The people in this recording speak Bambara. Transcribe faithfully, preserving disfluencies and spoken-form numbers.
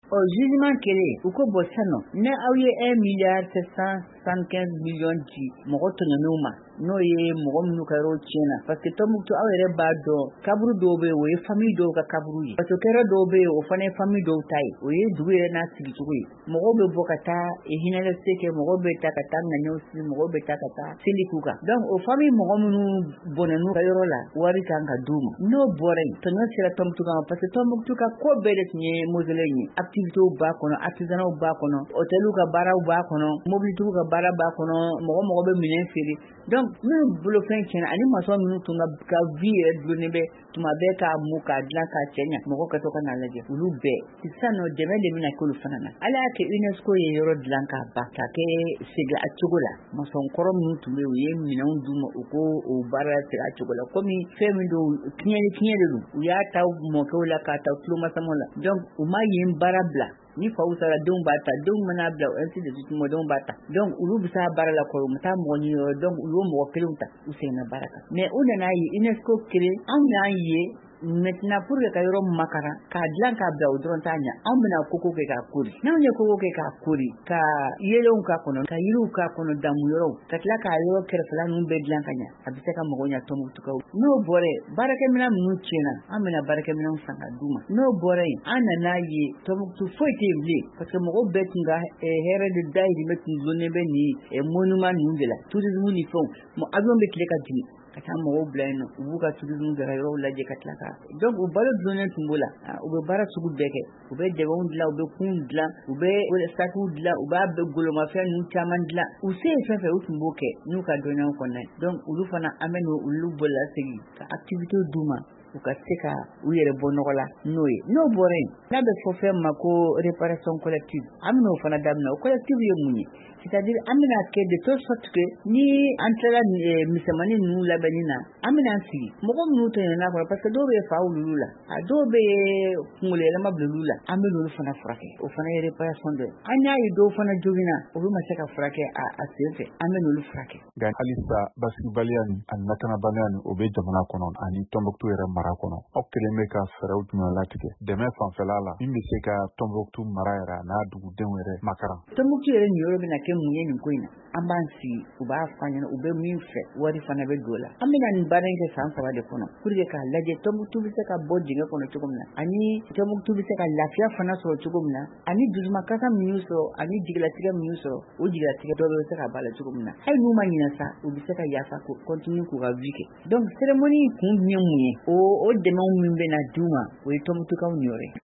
ɔ jugement kɛlen u ko bɔ sisan nɔ ne aw ye un milliard sept cent soixante-quinze millions di mɔgɔ tɔɲɔnnenw ma n'o ye mɔgɔ minnu ka yɔrɔ tiɲɛna parce que Tɔnbukutu aw yɛrɛ b'a dɔn kaburu dɔw bɛ yen o ye famille dɔw ka kaburu ye parce que kɛra dɔw bɛ yen o fana ye famille dɔw ta ye o ye dugu yɛrɛ n'a sigicogo ye mɔgɔw bɛ bɔ ka taa hinɛlase kɛ mɔgɔw bɛ taa ka taa ŋaɲɛw sigi mɔgɔw bɛ taa ka taa seli k'u kan donc o famille mɔgɔ minnu bɔnɛn'u ka yɔrɔ la wari kan ka d'u ma n'o bɔra yen tɔɲɔ sera Tɔnbukutu kan parce que Tɔnbukutu ka ko bɛɛ de tun ye mausolée ye activités b'a kɔnɔ artisanat b'a kɔnɔ hôteliw ka baaraw b'a kɔnɔ mobilitigiw ka baara b'a kɔnɔ mɔgɔ mɔgɔ bɛ minɛn feere donc minnu bolofɛn tiɲɛna ani maçon minnu tun ka vie yɛrɛ dulonnen bɛ tuma bɛɛ k'a mu k'a dilan k'a cɛ ɲa mɔgɔ ka to ka n'a lajɛ olu bɛɛ sisan nɔ dɛmɛ de bɛna k'olu fana na ala y'a kɛ UNESCO ye yɔrɔ dilan k'a ban k'a kɛ segin a cogo la maçon kɔrɔ minnu tun bɛ yen u ye minɛnw d'u ma u ko o baara segin a cogo la komi fɛn min don tiɲɛni tiɲɛ de don u y'a ta mɔkɛw la k'a ta tulomasamaw la donc u ma yen baara bila ni faw sara denw b'a ta denw mana bila ainsi de suite mɔdenw b'a ta donc olu bɛ taa baara la kɔrɔ u ma taa mɔgɔ ɲini yɔrɔ donc u y'o mɔgɔ kelenw ta u seginna baara kan mais u nana ye UNESCO kelen anw y'a ye maintenant pour que ka yɔrɔ makara k'a dilan k'a bila o dɔrɔn t'a ɲa anw bɛna koko kɛ k'a kori n'anw ye koko kɛ k'a kori ka yelenw k'a kɔnɔ ka yiriw k'a kɔnɔ damu yɔrɔw ka tila k'a yɔrɔ kɛrɛfɛla ninnu bɛɛ dilan ka ɲa a bɛ se ka mɔgɔw ɲa Tɔnbukutukaw n'o bɔra baarakɛminɛn ninnu tiɲɛna an bɛna baarakɛminɛnw san ka d'u ma n'o bɔra yen an nana ye Tɔnbukutu foyi tɛ yen bilen parce que mɔgɔw bɛɛ tun ka hɛrɛ de dahirimɛ tun dulonnen bɛ nin monument ninnu de la tourisme ni fɛnw avion bɛ tile ka jigin ka taa mɔgɔw bila yen nɔ u b'u ka tourisme kɛ ka yɔrɔw lajɛ ka tila ka donc u balo dulonnen tun b'o la u bɛ baara sugu bɛɛ kɛ u bɛ dɛgɛnw dilan u bɛ kun dilan u bɛ sakiw dilan u b'a bɛ golomafɛn ninnu caman dilan u se ye fɛn fɛn u tun b'o kɛ n'u ka dɔnniyaw kɔnɔna ye donc olu fana an bɛ olu bɔla segin ka activité d'u ma u ka se ka u yɛrɛ bɔ nɔgɔ la n'o ye n'o bɔra yen n'a bɛ fɔ fɛn ma ko réparation collective an bɛna o fana daminɛ o collective ye mun ye c'est-à-dire an bɛna kɛ de telle sorte que ni an tilala misɛnmanin ninnu labɛnni na an bɛna sigi mɔgɔ minnu tɔɲɔnna kɔrɔ parce que dɔw bɛ fa wululu la a dɔw bɛ kunkolo yɛlɛma bila olu la an bɛ olu fana furakɛ o fana ye réparation dɔ ye an y'a ye dɔw fana joginna olu ma se ka furakɛ a sen fɛ an bɛ n'olu furakɛ nka halisa basigibaliya ni ani lakanabaliya ni o bɛ jamana kɔnɔ ani Tɔnbukutu yɛrɛ mara kɔnɔ aw kelen bɛ ka fɛɛrɛw jumɛn latigɛ dɛmɛ fanfɛla la min bɛ se ka Tɔnbukutu mara yɛrɛ n'a dugudenw yɛrɛ makaran Tɔnbukutu yɛrɛ nin yɔrɔ bɛna kɛ mun ye nin ko in na an b'an sigi u b'a fɔ an ɲɛna u bɛ min fɛ wari fana bɛ don la an bɛna nin baara in kɛ san saba de kɔnɔ pour que k'a lajɛ Tɔnbukutu bɛ se ka bɔ dingɛ kɔnɔ cogo min na ani Tɔnbukutu bɛ se ka lafiya fana sɔrɔ cogo min na ani dusumakasa min y'u sɔrɔ ani jigilatigɛ min y'u sɔrɔ o jigilatigɛ dɔ bɛ se ka b'a la cogo min na hali n'u ma ɲinɛ sa u bɛ se ka yafa ko continue k'u ka vie kɛ donc cérémonie kun ye mun ye o o dɛmɛw min bɛna d'u ma o ye Tɔnbukutukaw niyɔrɔ ye